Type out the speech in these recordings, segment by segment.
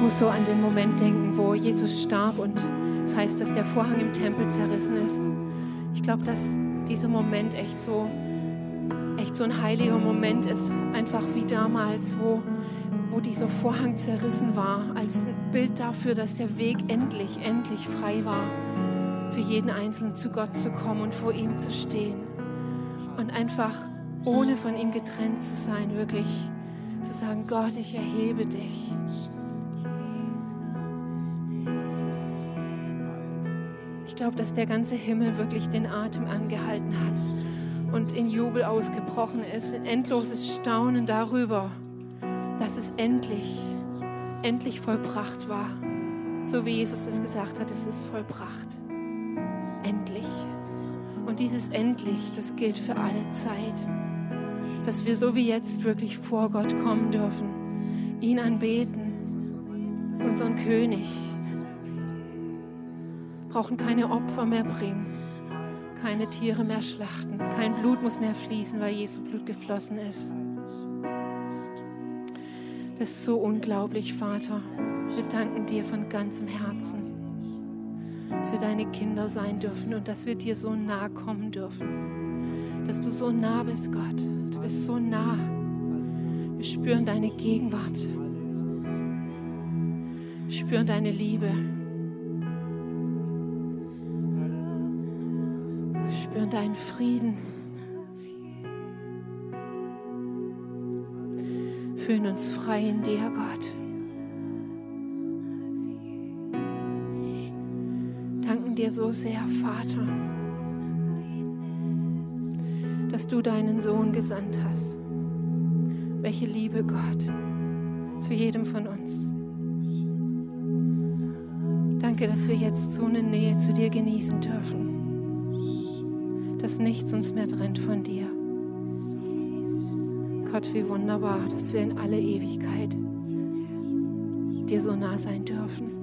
muss so an den Moment denken, wo Jesus starb und das heißt, dass der Vorhang im Tempel zerrissen ist. Ich glaube, dass dieser Moment echt so ein heiliger Moment ist, einfach wie damals, wo dieser Vorhang zerrissen war, als ein Bild dafür, dass der Weg endlich frei war, für jeden Einzelnen zu Gott zu kommen und vor ihm zu stehen und einfach ohne von ihm getrennt zu sein, wirklich zu sagen, Gott, ich erhebe dich. Ich glaube, dass der ganze Himmel wirklich den Atem angehalten hat und in Jubel ausgebrochen ist, in endloses Staunen darüber, dass es endlich vollbracht war. So wie Jesus es gesagt hat, es ist vollbracht. Endlich. Und dieses endlich, das gilt für alle Zeit. Dass wir so wie jetzt wirklich vor Gott kommen dürfen, ihn anbeten, unseren König. Brauchen keine Opfer mehr bringen, keine Tiere mehr schlachten, kein Blut muss mehr fließen, weil Jesu Blut geflossen ist. Das ist so unglaublich, Vater. Wir danken dir von ganzem Herzen, dass wir deine Kinder sein dürfen und dass wir dir so nah kommen dürfen. Dass du so nah bist, Gott. Du bist so nah. Wir spüren deine Gegenwart. Wir spüren deine Liebe. Wir spüren deinen Frieden. Fühlen uns frei in dir, Gott. Danken dir so sehr, Vater, dass du deinen Sohn gesandt hast. Welche Liebe, Gott, zu jedem von uns. Danke, dass wir jetzt so eine Nähe zu dir genießen dürfen, dass nichts uns mehr trennt von dir. Gott, wie wunderbar, dass wir in alle Ewigkeit dir so nah sein dürfen.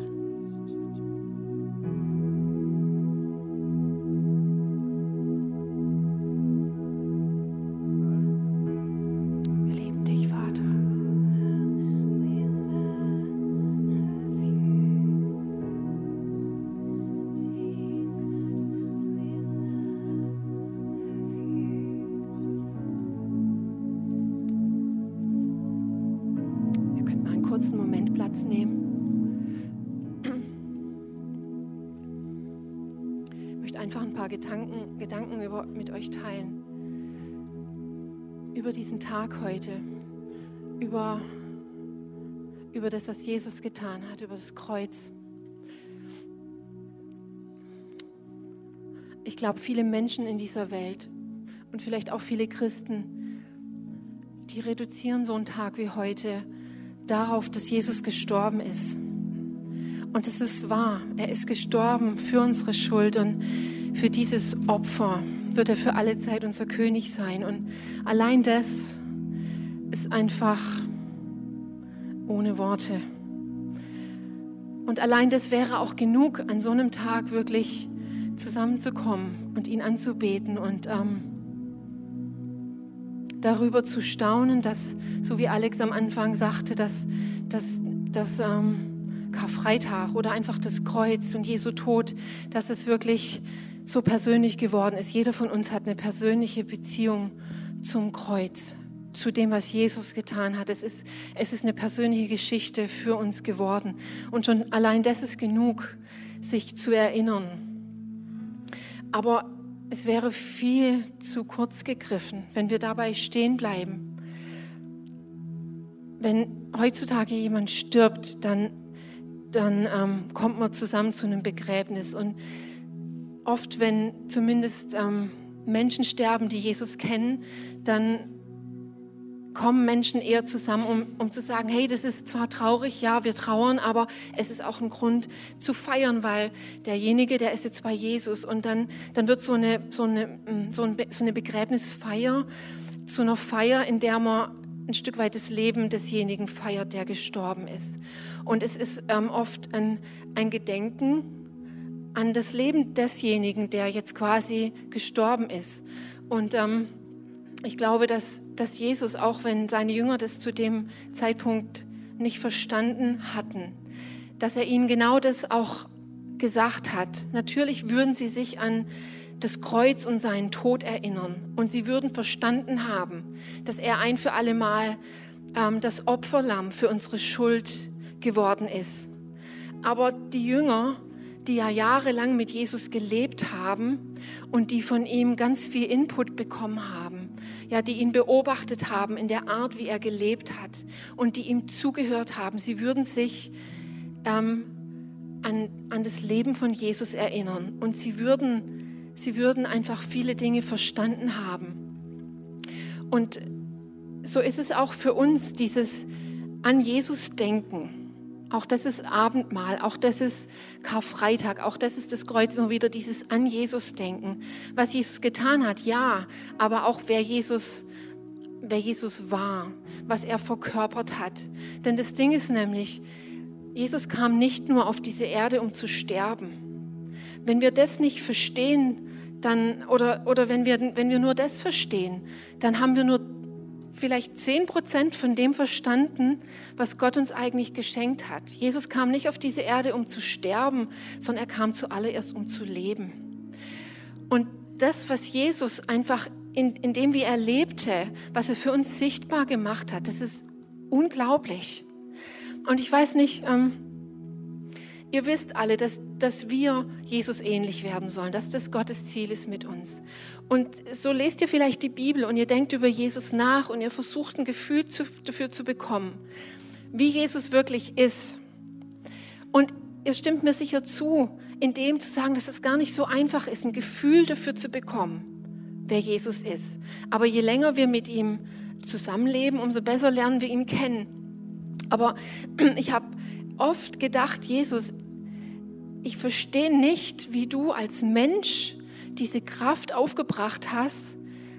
Wir lieben dich, Vater. Kurzen Moment Platz nehmen. Ich möchte einfach ein paar Gedanken mit euch teilen. Über diesen Tag heute. Über das, was Jesus getan hat, über das Kreuz. Ich glaube, viele Menschen in dieser Welt und vielleicht auch viele Christen, die reduzieren so einen Tag wie heute darauf, dass Jesus gestorben ist. Und es ist wahr, er ist gestorben für unsere Schuld und für dieses Opfer wird er für alle Zeit unser König sein. Und allein das ist einfach ohne Worte. Und allein das wäre auch genug, an so einem Tag wirklich zusammenzukommen und ihn anzubeten und darüber zu staunen, dass, so wie Alex am Anfang sagte, dass Karfreitag oder einfach das Kreuz und Jesu Tod, dass es wirklich so persönlich geworden ist. Jeder von uns hat eine persönliche Beziehung zum Kreuz, zu dem, was Jesus getan hat. Es ist eine persönliche Geschichte für uns geworden. Und schon allein das ist genug, sich zu erinnern. Aber es wäre viel zu kurz gegriffen, wenn wir dabei stehen bleiben. Wenn heutzutage jemand stirbt, dann kommt man zusammen zu einem Begräbnis. Und oft, wenn zumindest Menschen sterben, die Jesus kennen, dann kommen Menschen eher zusammen, um zu sagen, hey, das ist zwar traurig, ja, wir trauern, aber es ist auch ein Grund zu feiern, weil derjenige, der ist jetzt bei Jesus. Und dann wird so eine Begräbnisfeier zu einer Feier, in der man ein Stück weit das Leben desjenigen feiert, der gestorben ist. Und es ist oft ein Gedenken an das Leben desjenigen, der jetzt quasi gestorben ist. Und ich glaube, dass Jesus, auch wenn seine Jünger das zu dem Zeitpunkt nicht verstanden hatten, dass er ihnen genau das auch gesagt hat. Natürlich würden sie sich an das Kreuz und seinen Tod erinnern und sie würden verstanden haben, dass er ein für alle Mal das Opferlamm für unsere Schuld geworden ist. Aber die Jünger, die ja jahrelang mit Jesus gelebt haben und die von ihm ganz viel Input bekommen haben, ja, die ihn beobachtet haben in der Art, wie er gelebt hat und die ihm zugehört haben, sie würden sich an das Leben von Jesus erinnern und sie würden einfach viele Dinge verstanden haben. Und so ist es auch für uns, dieses an Jesus denken. Auch das ist Abendmahl, auch das ist Karfreitag, auch das ist das Kreuz, immer wieder dieses an Jesus denken. Was Jesus getan hat, ja, aber auch wer Jesus war, was er verkörpert hat. Denn das Ding ist nämlich, Jesus kam nicht nur auf diese Erde, um zu sterben. Wenn wir das nicht verstehen, dann, oder wenn wir nur das verstehen, dann haben wir nur vielleicht 10% von dem verstanden, was Gott uns eigentlich geschenkt hat. Jesus kam nicht auf diese Erde, um zu sterben, sondern er kam zuallererst, um zu leben. Und das, was Jesus einfach in dem, wie er lebte, was er für uns sichtbar gemacht hat, das ist unglaublich. Und ich weiß nicht, ihr wisst alle, dass wir Jesus ähnlich werden sollen, dass das Gottes Ziel ist mit uns. Und so lest ihr vielleicht die Bibel und ihr denkt über Jesus nach und ihr versucht ein Gefühl dafür zu bekommen, wie Jesus wirklich ist. Und ihr stimmt mir sicher zu, in dem zu sagen, dass es gar nicht so einfach ist, ein Gefühl dafür zu bekommen, wer Jesus ist. Aber je länger wir mit ihm zusammenleben, umso besser lernen wir ihn kennen. Aber ich habe oft gedacht, Jesus, ich verstehe nicht, wie du als Mensch diese Kraft aufgebracht hast,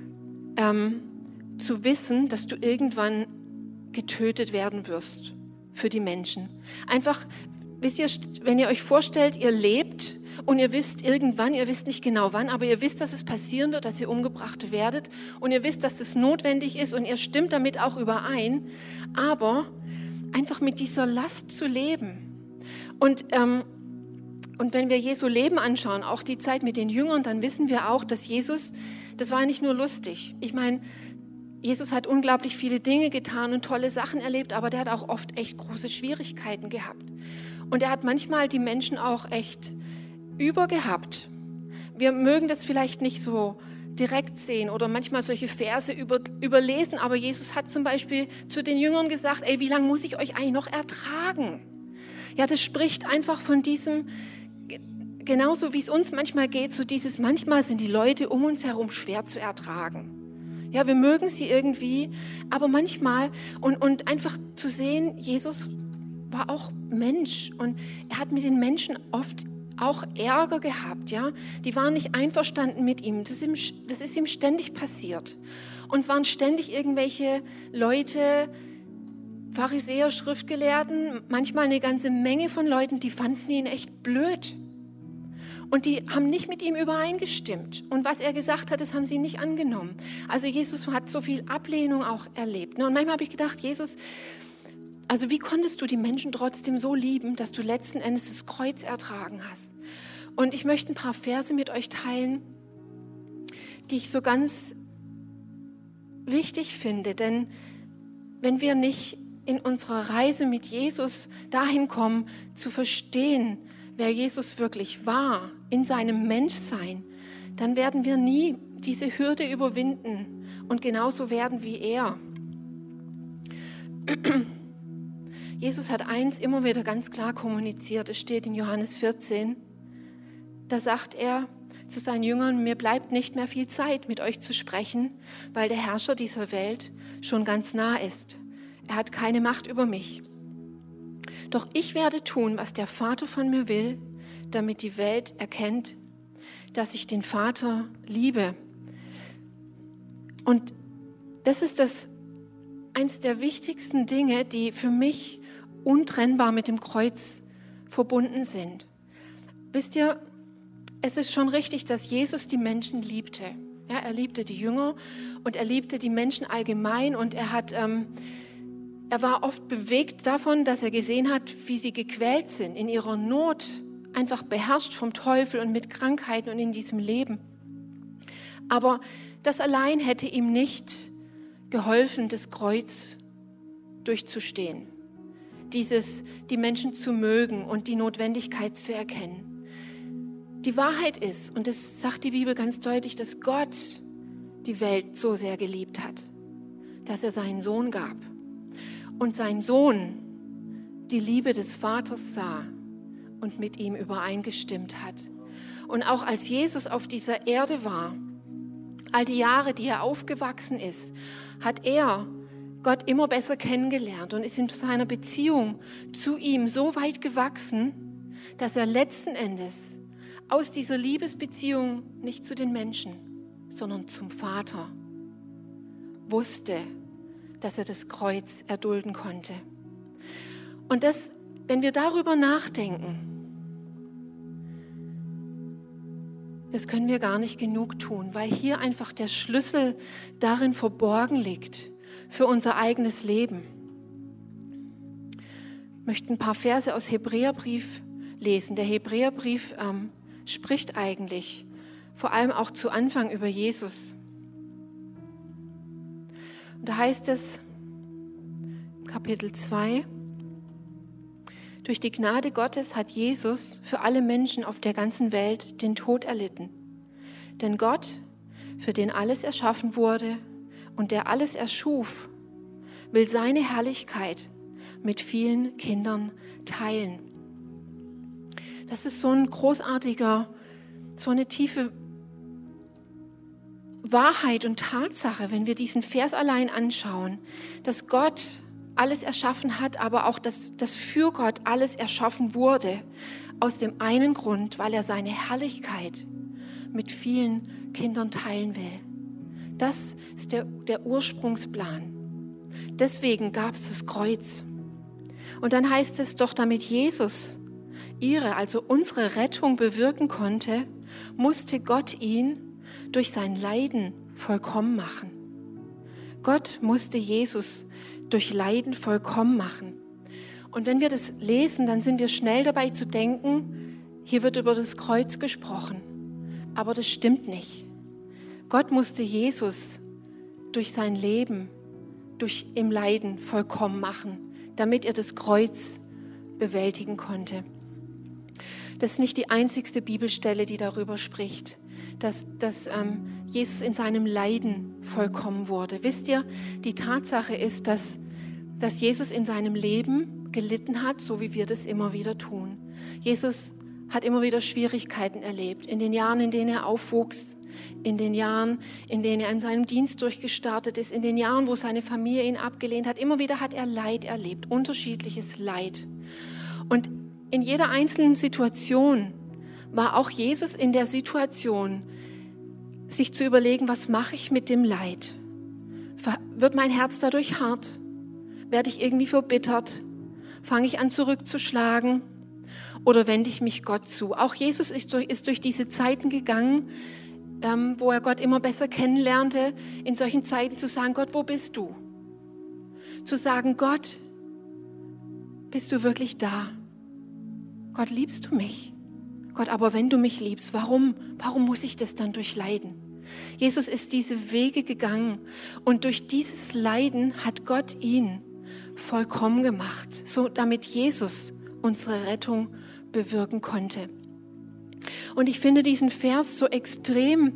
zu wissen, dass du irgendwann getötet werden wirst für die Menschen. Einfach, wisst ihr, wenn ihr euch vorstellt, ihr lebt und ihr wisst irgendwann, ihr wisst nicht genau wann, aber ihr wisst, dass es passieren wird, dass ihr umgebracht werdet und ihr wisst, dass das notwendig ist und ihr stimmt damit auch überein, aber einfach mit dieser Last zu leben. Und wenn wir Jesu Leben anschauen, auch die Zeit mit den Jüngern, dann wissen wir auch, dass Jesus, das war nicht nur lustig. Ich meine, Jesus hat unglaublich viele Dinge getan und tolle Sachen erlebt, aber der hat auch oft echt große Schwierigkeiten gehabt. Und er hat manchmal die Menschen auch echt übergehabt. Wir mögen das vielleicht nicht so direkt sehen oder manchmal solche Verse überlesen, aber Jesus hat zum Beispiel zu den Jüngern gesagt, ey, wie lange muss ich euch eigentlich noch ertragen? Ja, das spricht einfach von diesem, genauso wie es uns manchmal geht, so dieses, manchmal sind die Leute um uns herum schwer zu ertragen. Ja, wir mögen sie irgendwie, aber manchmal, und einfach zu sehen, Jesus war auch Mensch und er hat mit den Menschen oft auch Ärger gehabt, ja. Die waren nicht einverstanden mit ihm. Das ist ihm ständig passiert. Und es waren ständig irgendwelche Leute, Pharisäer, Schriftgelehrten, manchmal eine ganze Menge von Leuten, die fanden ihn echt blöd. Und die haben nicht mit ihm übereingestimmt. Und was er gesagt hat, das haben sie nicht angenommen. Also Jesus hat so viel Ablehnung auch erlebt. Und manchmal habe ich gedacht, Jesus, also wie konntest du die Menschen trotzdem so lieben, dass du letzten Endes das Kreuz ertragen hast? Und ich möchte ein paar Verse mit euch teilen, die ich so ganz wichtig finde. Denn wenn wir nicht in unserer Reise mit Jesus dahin kommen, zu verstehen, wer Jesus wirklich war, in seinem Menschsein, dann werden wir nie diese Hürde überwinden und genauso werden wie er. Jesus hat eins immer wieder ganz klar kommuniziert, es steht in Johannes 14, da sagt er zu seinen Jüngern, mir bleibt nicht mehr viel Zeit, mit euch zu sprechen, weil der Herrscher dieser Welt schon ganz nah ist. Er hat keine Macht über mich. Doch ich werde tun, was der Vater von mir will, damit die Welt erkennt, dass ich den Vater liebe. Und das ist eins der wichtigsten Dinge, die für mich untrennbar mit dem Kreuz verbunden sind. Wisst ihr, es ist schon richtig, dass Jesus die Menschen liebte. Ja, er liebte die Jünger und er liebte die Menschen allgemein und er hat Er war oft bewegt davon, dass er gesehen hat, wie sie gequält sind, in ihrer Not, einfach beherrscht vom Teufel und mit Krankheiten und in diesem Leben. Aber das allein hätte ihm nicht geholfen, das Kreuz durchzustehen. Die Menschen zu mögen und die Notwendigkeit zu erkennen. Die Wahrheit ist, und das sagt die Bibel ganz deutlich, dass Gott die Welt so sehr geliebt hat, dass er seinen Sohn gab. Und sein Sohn die Liebe des Vaters sah und mit ihm übereingestimmt hat. Und auch als Jesus auf dieser Erde war, all die Jahre, die er aufgewachsen ist, hat er Gott immer besser kennengelernt und ist in seiner Beziehung zu ihm so weit gewachsen, dass er letzten Endes aus dieser Liebesbeziehung nicht zu den Menschen, sondern zum Vater wusste, dass er das Kreuz erdulden konnte. Und das, wenn wir darüber nachdenken, das können wir gar nicht genug tun, weil hier einfach der Schlüssel darin verborgen liegt für unser eigenes Leben. Ich möchte ein paar Verse aus Hebräerbrief lesen. Der Hebräerbrief spricht eigentlich vor allem auch zu Anfang über Jesus. Und da heißt es, Kapitel 2, durch die Gnade Gottes hat Jesus für alle Menschen auf der ganzen Welt den Tod erlitten. Denn Gott, für den alles erschaffen wurde und der alles erschuf, will seine Herrlichkeit mit vielen Kindern teilen. Das ist so ein großartiger, so eine tiefe Wahrheit und Tatsache, wenn wir diesen Vers allein anschauen, dass Gott alles erschaffen hat, aber auch, dass für Gott alles erschaffen wurde, aus dem einen Grund, weil er seine Herrlichkeit mit vielen Kindern teilen will. Das ist der Ursprungsplan. Deswegen gab es das Kreuz. Und dann heißt es doch, damit Jesus also unsere Rettung bewirken konnte, musste Gott ihn durch sein Leiden vollkommen machen. Gott musste Jesus durch Leiden vollkommen machen. Und wenn wir das lesen, dann sind wir schnell dabei zu denken, hier wird über das Kreuz gesprochen. Aber das stimmt nicht. Gott musste Jesus durch sein Leben, im Leiden vollkommen machen, damit er das Kreuz bewältigen konnte. Das ist nicht die einzigste Bibelstelle, die darüber spricht, dass Jesus in seinem Leiden vollkommen wurde. Wisst ihr, die Tatsache ist, dass Jesus in seinem Leben gelitten hat, so wie wir das immer wieder tun. Jesus hat immer wieder Schwierigkeiten erlebt. In den Jahren, in denen er aufwuchs, in den Jahren, in denen er in seinem Dienst durchgestartet ist, in den Jahren, wo seine Familie ihn abgelehnt hat. Immer wieder hat er Leid erlebt, unterschiedliches Leid. Und in jeder einzelnen Situation war auch Jesus in der Situation, sich zu überlegen, was mache ich mit dem Leid? Wird mein Herz dadurch hart? Werde ich irgendwie verbittert? Fange ich an zurückzuschlagen? Oder wende ich mich Gott zu? Auch Jesus ist durch diese Zeiten gegangen, wo er Gott immer besser kennenlernte, in solchen Zeiten zu sagen, Gott, wo bist du? Zu sagen, Gott, bist du wirklich da? Gott, liebst du mich? Gott, aber wenn du mich liebst, warum muss ich das dann durchleiden? Jesus ist diese Wege gegangen und durch dieses Leiden hat Gott ihn vollkommen gemacht, so damit Jesus unsere Rettung bewirken konnte. Und ich finde diesen Vers so extrem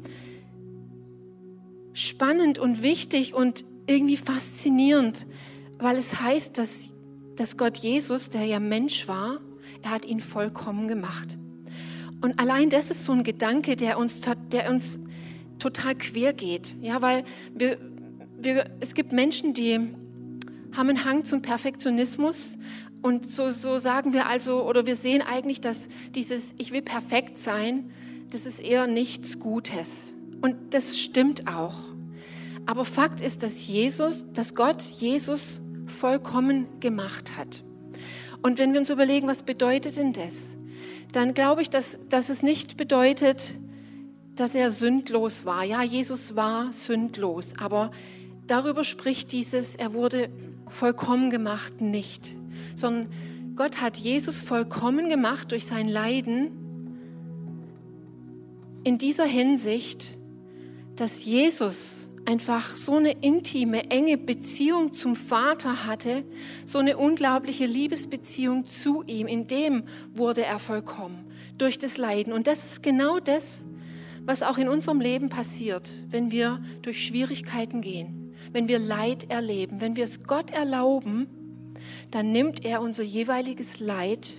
spannend und wichtig und irgendwie faszinierend, weil es heißt, dass Gott Jesus, der ja Mensch war, er hat ihn vollkommen gemacht. Und allein das ist so ein Gedanke, der uns total quer geht. Ja, weil es gibt Menschen, die haben einen Hang zum Perfektionismus und so sagen wir also, oder wir sehen eigentlich, dass dieses Ich will perfekt sein, das ist eher nichts Gutes. Und das stimmt auch. Aber Fakt ist, dass Gott Jesus vollkommen gemacht hat. Und wenn wir uns überlegen, was bedeutet denn das? Dann glaube ich, dass es nicht bedeutet, dass er sündlos war. Ja, Jesus war sündlos, aber darüber spricht er wurde vollkommen gemacht nicht, sondern Gott hat Jesus vollkommen gemacht durch sein Leiden in dieser Hinsicht, dass Jesus einfach so eine intime, enge Beziehung zum Vater hatte, so eine unglaubliche Liebesbeziehung zu ihm. In dem wurde er vollkommen durch das Leiden. Und das ist genau das, was auch in unserem Leben passiert, wenn wir durch Schwierigkeiten gehen, wenn wir Leid erleben, wenn wir es Gott erlauben, dann nimmt er unser jeweiliges Leid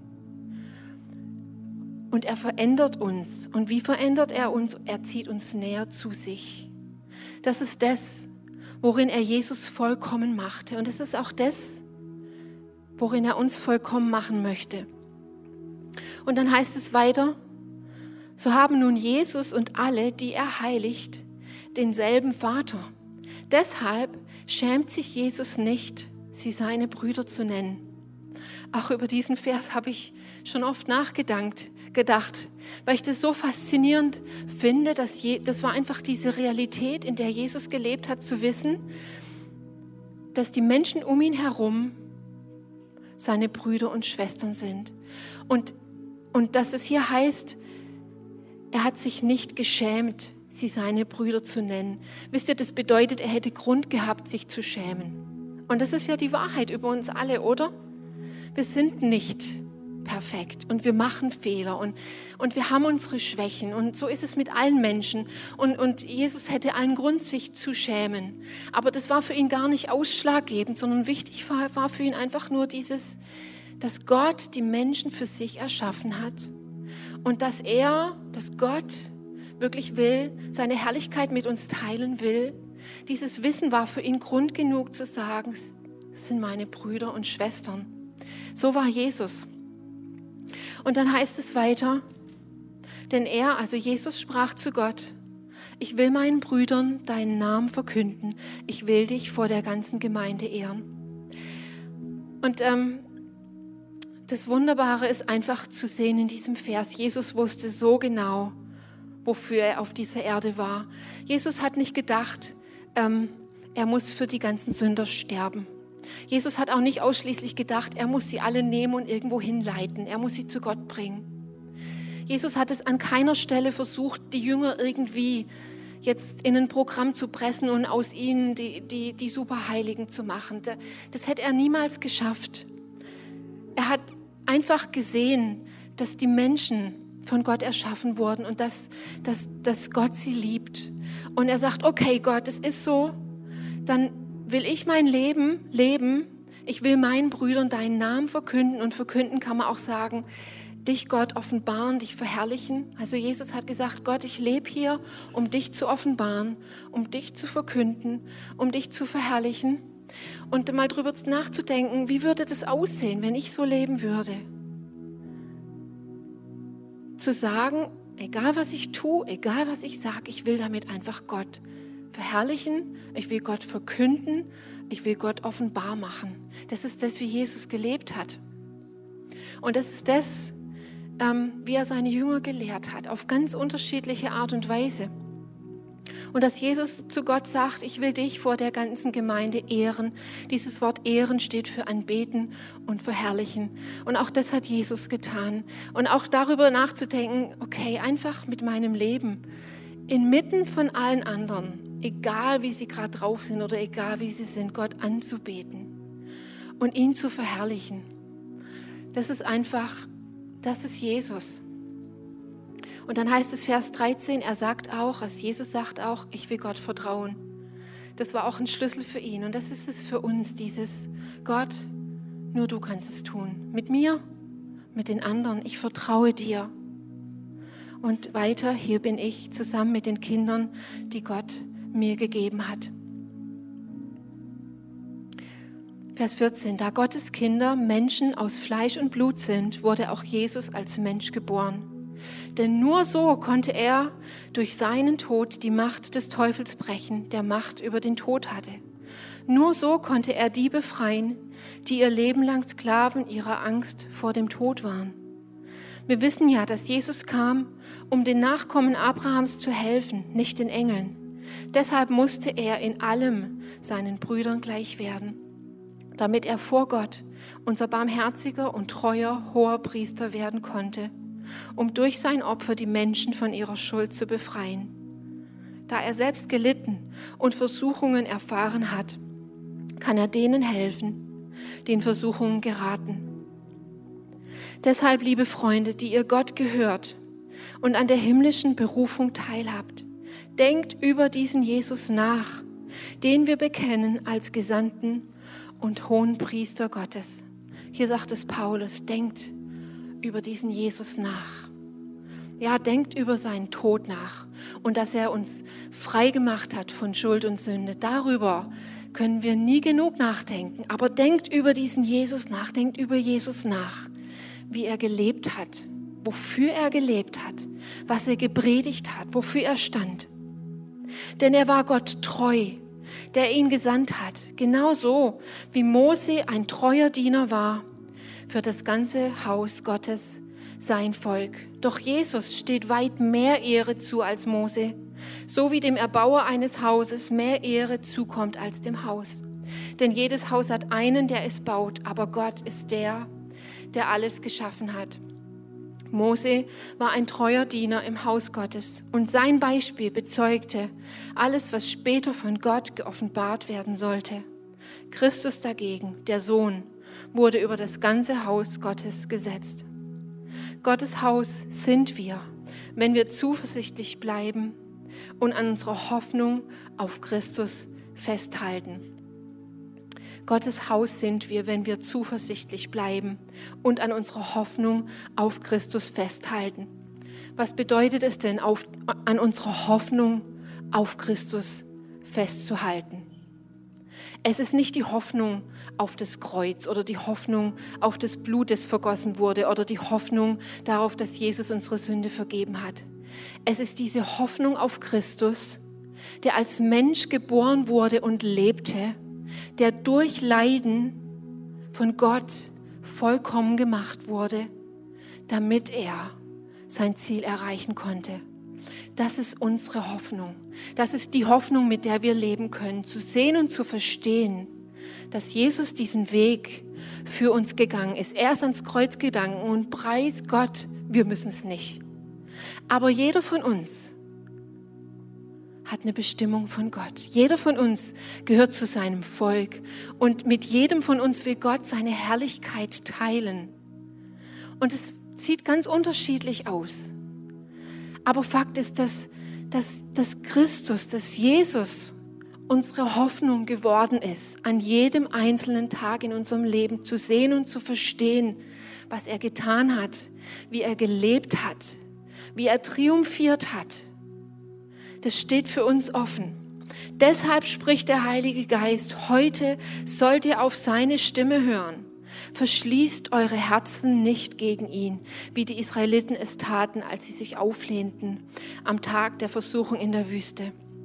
und er verändert uns. Und wie verändert er uns? Er zieht uns näher zu sich. Das ist das, worin er Jesus vollkommen machte. Und das ist auch das, worin er uns vollkommen machen möchte. Und dann heißt es weiter, so haben nun Jesus und alle, die er heiligt, denselben Vater. Deshalb schämt sich Jesus nicht, sie seine Brüder zu nennen. Auch über diesen Vers habe ich schon oft nachgedacht, weil ich das so faszinierend finde, das war einfach diese Realität, in der Jesus gelebt hat, zu wissen, dass die Menschen um ihn herum seine Brüder und Schwestern sind. Und dass es hier heißt, er hat sich nicht geschämt, sie seine Brüder zu nennen. Wisst ihr, das bedeutet, er hätte Grund gehabt, sich zu schämen. Und das ist ja die Wahrheit über uns alle, oder? Wir sind nicht perfekt und wir machen Fehler und wir haben unsere Schwächen und so ist es mit allen Menschen. Und Jesus hätte allen Grund, sich zu schämen. Aber das war für ihn gar nicht ausschlaggebend, sondern wichtig war für ihn einfach nur dieses, dass Gott die Menschen für sich erschaffen hat und dass Gott wirklich will, seine Herrlichkeit mit uns teilen will. Dieses Wissen war für ihn Grund genug zu sagen, das sind meine Brüder und Schwestern. So war Jesus. Und dann heißt es weiter, denn also Jesus sprach zu Gott, ich will meinen Brüdern deinen Namen verkünden, ich will dich vor der ganzen Gemeinde ehren. Und das Wunderbare ist einfach zu sehen in diesem Vers, Jesus wusste so genau, wofür er auf dieser Erde war. Jesus hat nicht gedacht, er muss für die ganzen Sünder sterben. Jesus hat auch nicht ausschließlich gedacht, er muss sie alle nehmen und irgendwo hinleiten. Er muss sie zu Gott bringen. Jesus hat es an keiner Stelle versucht, die Jünger irgendwie jetzt in ein Programm zu pressen und aus ihnen die Superheiligen zu machen. Das hätte er niemals geschafft. Er hat einfach gesehen, dass die Menschen von Gott erschaffen wurden und dass Gott sie liebt. Und er sagt, okay Gott, es ist so, dann will ich mein Leben leben, ich will meinen Brüdern deinen Namen verkünden und verkünden kann man auch sagen, dich Gott offenbaren, dich verherrlichen. Also Jesus hat gesagt, Gott, ich lebe hier, um dich zu offenbaren, um dich zu verkünden, um dich zu verherrlichen und mal drüber nachzudenken, wie würde das aussehen, wenn ich so leben würde? Zu sagen, egal was ich tue, egal was ich sage, ich will damit einfach Gott verherrlichen, ich will Gott verkünden, ich will Gott offenbar machen. Das ist das, wie Jesus gelebt hat. Und das ist das, wie er seine Jünger gelehrt hat, auf ganz unterschiedliche Art und Weise. Und dass Jesus zu Gott sagt, ich will dich vor der ganzen Gemeinde ehren. Dieses Wort ehren steht für anbeten und verherrlichen. Und auch das hat Jesus getan. Und auch darüber nachzudenken, okay, einfach mit meinem Leben, inmitten von allen anderen, egal wie sie gerade drauf sind oder egal wie sie sind, Gott anzubeten und ihn zu verherrlichen. Das ist Jesus. Und dann heißt es Vers 13, Jesus sagt auch, ich will Gott vertrauen. Das war auch ein Schlüssel für ihn und das ist es für uns, dieses Gott, nur du kannst es tun. Mit mir, mit den anderen, ich vertraue dir. Und weiter, hier bin ich zusammen mit den Kindern, die Gott mir gegeben hat. Vers 14, da Gottes Kinder Menschen aus Fleisch und Blut sind, wurde auch Jesus als Mensch geboren. Denn nur so konnte er durch seinen Tod die Macht des Teufels brechen, der Macht über den Tod hatte. Nur so konnte er die befreien, die ihr Leben lang Sklaven ihrer Angst vor dem Tod waren. Wir wissen ja, dass Jesus kam, um den Nachkommen Abrahams zu helfen, nicht den Engeln. Deshalb musste er in allem seinen Brüdern gleich werden. damit er vor Gott unser barmherziger und treuer hoher Priester werden konnte, um durch sein Opfer die Menschen von ihrer Schuld zu befreien. Da er selbst gelitten und Versuchungen erfahren hat, kann er denen helfen, die in Versuchungen geraten. Deshalb, liebe Freunde, die ihr Gott gehört und an der himmlischen Berufung teilhabt, denkt über diesen Jesus nach, den wir bekennen als Gesandten und hohen Priester Gottes. Hier sagt es Paulus, denkt über diesen Jesus nach. Ja, denkt über seinen Tod nach und dass er uns frei gemacht hat von Schuld und Sünde. Darüber können wir nie genug nachdenken. Aber denkt über diesen Jesus nach, denkt über Jesus nach, wie er gelebt hat, wofür er gelebt hat, was er gepredigt hat, wofür er stand. Denn er war Gott treu, der ihn gesandt hat, genauso wie Mose ein treuer Diener war für das ganze Haus Gottes, sein Volk. Doch Jesus steht weit mehr Ehre zu als Mose, so wie dem Erbauer eines Hauses mehr Ehre zukommt als dem Haus. Denn jedes Haus hat einen, der es baut, aber Gott ist der alles geschaffen hat. Mose war ein treuer Diener im Haus Gottes und sein Beispiel bezeugte alles, was später von Gott geoffenbart werden sollte. Christus dagegen, der Sohn, wurde über das ganze Haus Gottes gesetzt. Gottes Haus sind wir, wenn wir zuversichtlich bleiben und an unserer Hoffnung auf Christus festhalten. Gottes Haus sind wir, wenn wir zuversichtlich bleiben und an unserer Hoffnung auf Christus festhalten. Was bedeutet es denn, an unserer Hoffnung auf Christus festzuhalten? Es ist nicht die Hoffnung auf das Kreuz oder die Hoffnung auf das Blut, das vergossen wurde oder die Hoffnung darauf, dass Jesus unsere Sünde vergeben hat. Es ist diese Hoffnung auf Christus, der als Mensch geboren wurde und lebte, der durch Leiden von Gott vollkommen gemacht wurde, damit er sein Ziel erreichen konnte. Das ist unsere Hoffnung. Das ist die Hoffnung, mit der wir leben können, zu sehen und zu verstehen, dass Jesus diesen Weg für uns gegangen ist. Er ist ans Kreuz gegangen und preis Gott, wir müssen es nicht. Aber jeder von uns hat eine Bestimmung von Gott. Jeder von uns gehört zu seinem Volk und mit jedem von uns will Gott seine Herrlichkeit teilen. Und es sieht ganz unterschiedlich aus. Aber Fakt ist, dass Christus, dass Jesus unsere Hoffnung geworden ist, an jedem einzelnen Tag in unserem Leben zu sehen und zu verstehen, was er getan hat, wie er gelebt hat, wie er triumphiert hat. Das steht für uns offen. Deshalb spricht der Heilige Geist, heute sollt ihr auf seine Stimme hören. Verschließt eure Herzen nicht gegen ihn, wie die Israeliten es taten, als sie sich auflehnten am Tag der Versuchung in der Wüste.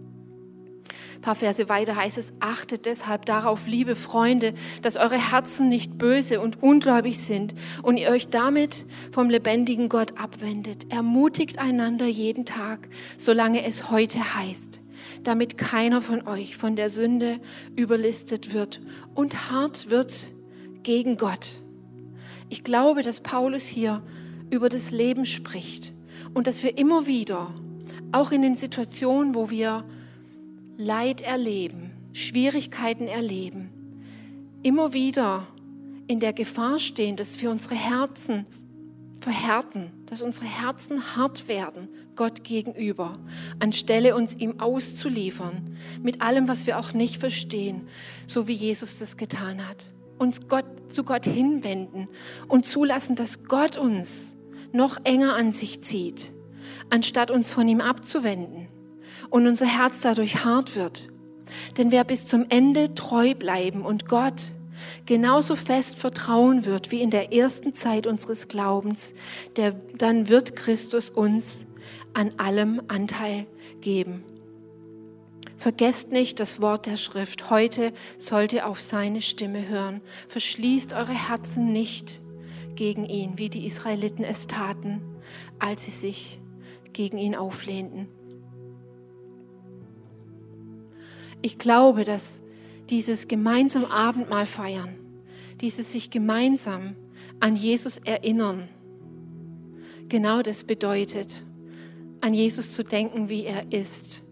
Ein paar Verse weiter heißt es, achtet deshalb darauf, liebe Freunde, dass eure Herzen nicht böse und ungläubig sind und ihr euch damit vom lebendigen Gott abwendet. Ermutigt einander jeden Tag, solange es heute heißt, damit keiner von euch von der Sünde überlistet wird und hart wird gegen Gott. Ich glaube, dass Paulus hier über das Leben spricht und dass wir immer wieder, auch in den Situationen, wo wir Leid erleben, Schwierigkeiten erleben, immer wieder in der Gefahr stehen, dass wir unsere Herzen verhärten, dass unsere Herzen hart werden Gott gegenüber, anstelle uns ihm auszuliefern, mit allem, was wir auch nicht verstehen, so wie Jesus das getan hat. Uns zu Gott hinwenden und zulassen, dass Gott uns noch enger an sich zieht, anstatt uns von ihm abzuwenden und unser Herz dadurch hart wird. Denn wer bis zum Ende treu bleiben und Gott genauso fest vertrauen wird wie in der ersten Zeit unseres Glaubens, dann wird Christus uns an allem Anteil geben. Vergesst nicht das Wort der Schrift. Heute sollt ihr auf seine Stimme hören. Verschließt eure Herzen nicht gegen ihn, wie die Israeliten es taten, als sie sich gegen ihn auflehnten. Ich glaube, dass dieses gemeinsam Abendmahl feiern dieses sich gemeinsam an Jesus erinnern, genau das bedeutet, an Jesus zu denken, wie er ist.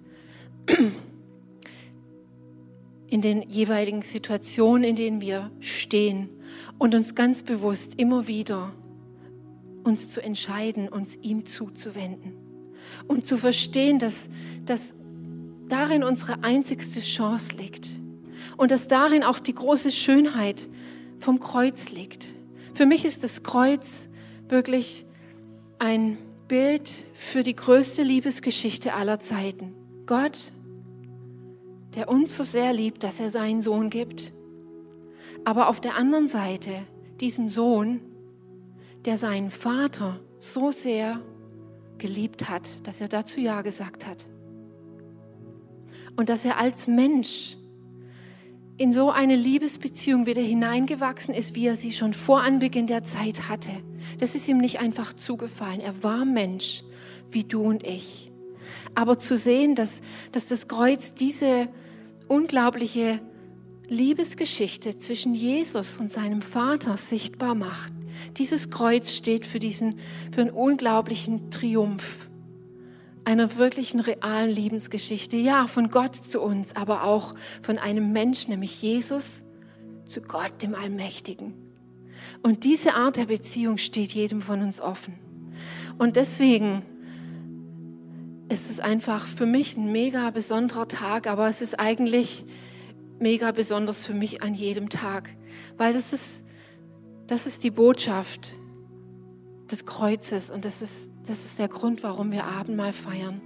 In den jeweiligen Situationen, in denen wir stehen und uns ganz bewusst immer wieder uns zu entscheiden, uns ihm zuzuwenden und zu verstehen, dass darin unsere einzigste Chance liegt und dass darin auch die große Schönheit vom Kreuz liegt. Für mich ist das Kreuz wirklich ein Bild für die größte Liebesgeschichte aller Zeiten. Gott, der uns so sehr liebt, dass er seinen Sohn gibt, aber auf der anderen Seite diesen Sohn, der seinen Vater so sehr geliebt hat, dass er dazu Ja gesagt hat. Und dass er als Mensch in so eine Liebesbeziehung wieder hineingewachsen ist, wie er sie schon vor Anbeginn der Zeit hatte. Das ist ihm nicht einfach zugefallen. Er war Mensch, wie du und ich. Aber zu sehen, dass das Kreuz diese unglaubliche Liebesgeschichte zwischen Jesus und seinem Vater sichtbar macht. Dieses Kreuz steht für einen unglaublichen Triumph einer wirklichen realen Lebensgeschichte. Ja, von Gott zu uns, aber auch von einem Menschen, nämlich Jesus, zu Gott, dem Allmächtigen. Und diese Art der Beziehung steht jedem von uns offen. Und deswegen ist es einfach für mich ein mega besonderer Tag, aber es ist eigentlich mega besonders für mich an jedem Tag, weil das ist die Botschaft des Kreuzes und das ist der Grund, warum wir Abendmahl feiern.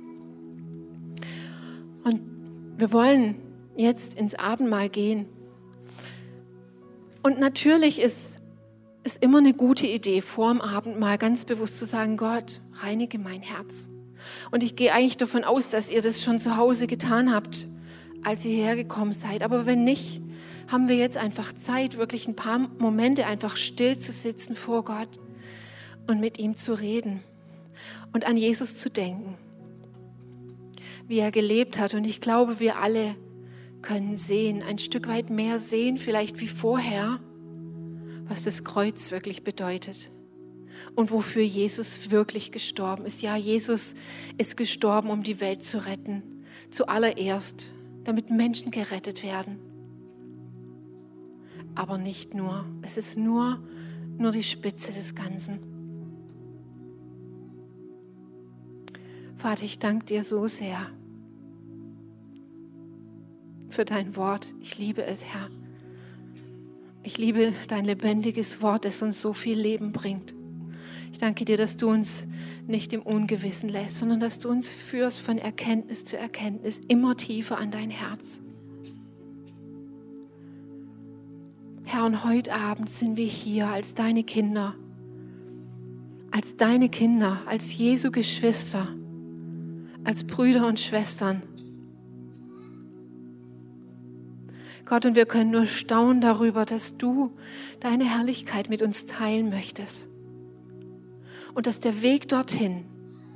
Und wir wollen jetzt ins Abendmahl gehen. Und natürlich ist immer eine gute Idee, vor dem Abendmahl ganz bewusst zu sagen, Gott, reinige mein Herz. Und ich gehe eigentlich davon aus, dass ihr das schon zu Hause getan habt, als ihr hergekommen seid. Aber wenn nicht, haben wir jetzt einfach Zeit, wirklich ein paar Momente einfach still zu sitzen vor Gott und mit ihm zu reden und an Jesus zu denken, wie er gelebt hat. Und ich glaube, wir alle können sehen, ein Stück weit mehr sehen, vielleicht wie vorher, was das Kreuz wirklich bedeutet und wofür Jesus wirklich gestorben ist. Ja, Jesus ist gestorben, um die Welt zu retten, zuallererst, damit Menschen gerettet werden. Aber nicht nur, es ist nur die Spitze des Ganzen. Vater, ich danke dir so sehr für dein Wort. Ich liebe es, Herr. Ich liebe dein lebendiges Wort, das uns so viel Leben bringt. Ich danke dir, dass du uns nicht im Ungewissen lässt, sondern dass du uns führst von Erkenntnis zu Erkenntnis, immer tiefer an dein Herz. Herr, und heute Abend sind wir hier als deine Kinder, als Jesu Geschwister, als Brüder und Schwestern. Gott, und wir können nur staunen darüber, dass du deine Herrlichkeit mit uns teilen möchtest. Und dass der Weg dorthin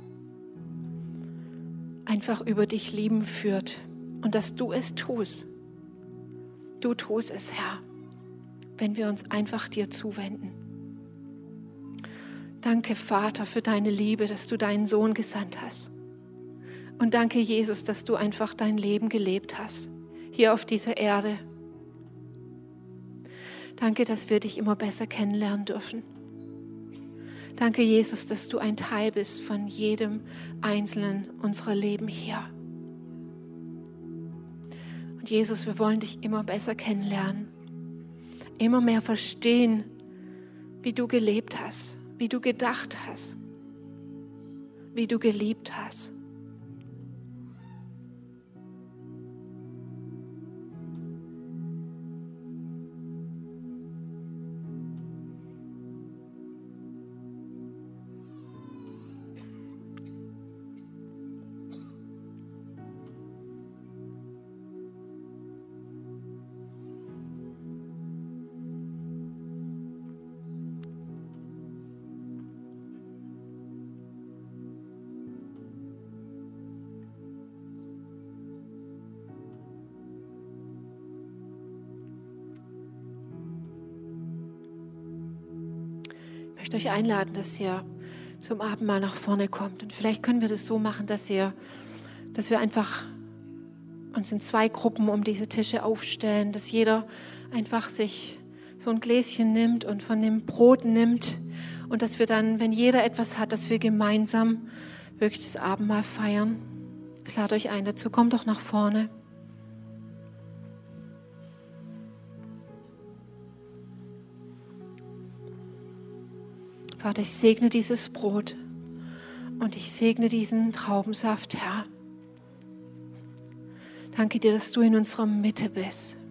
einfach über dich lieben führt. Und dass du es tust. Du tust es, Herr, wenn wir uns einfach dir zuwenden. Danke, Vater, für deine Liebe, dass du deinen Sohn gesandt hast. Und danke, Jesus, dass du einfach dein Leben gelebt hast, hier auf dieser Erde. Danke, dass wir dich immer besser kennenlernen dürfen. Danke, Jesus, dass du ein Teil bist von jedem einzelnen unserer Leben hier. Und Jesus, wir wollen dich immer besser kennenlernen, immer mehr verstehen, wie du gelebt hast, wie du gedacht hast, wie du geliebt hast. möchte euch einladen, dass ihr zum Abendmahl nach vorne kommt. Und vielleicht können wir das so machen, dass wir einfach uns in 2 Gruppen um diese Tische aufstellen, dass jeder einfach sich so ein Gläschen nimmt und von dem Brot nimmt und dass wir dann, wenn jeder etwas hat, dass wir gemeinsam wirklich das Abendmahl feiern. Ich lade euch ein, dazu kommt doch nach vorne. Vater, ich segne dieses Brot und ich segne diesen Traubensaft, Herr. Danke dir, dass du in unserer Mitte bist.